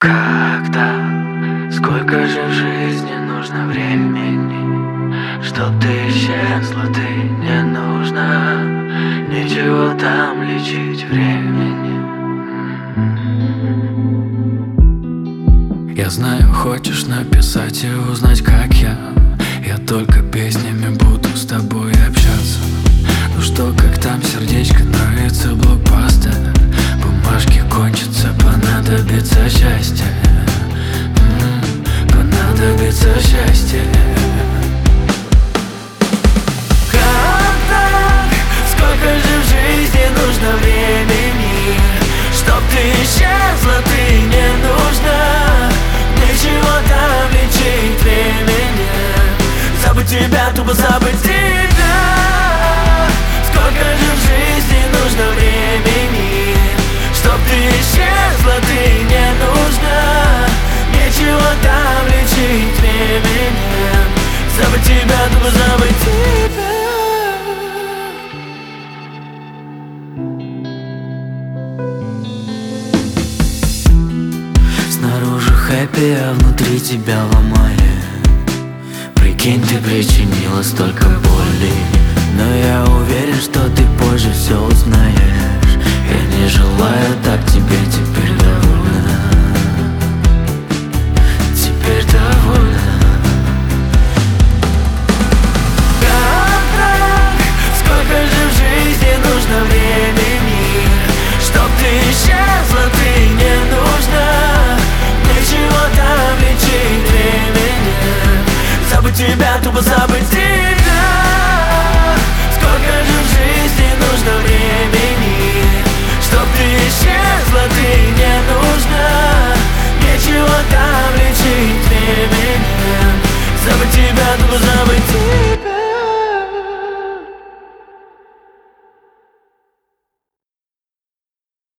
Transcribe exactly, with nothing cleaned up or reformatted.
Когда, сколько же в жизни нужно времени, чтоб ты исчезла, ты не нужна, ничего там лечить времени. Я знаю, хочешь написать и узнать, как я. Я только песнями буду с тобой общаться. Ну что, как там сердечко нравится блокбастер. Бумажки кончатся, понадобится счастье. М-м, понадобится счастье. Как так? Сколько же в жизни нужно времени, чтоб ты исчезла, ты не нужна, ничего там лечить времени. Забыть тебя, тупо забыть тебя. Сколько же в жизни нужно времени, чтоб ты исчезла, ты не нужна, ничего там лечить времени. Забыть тебя, тупо забыть тебя. Снаружи хэппи, а внутри тебя ломает. Прикинь, ты причинила столько боли, но я уверен, что ты позже все узнаешь. Я не желаю так тебе теперь говорить.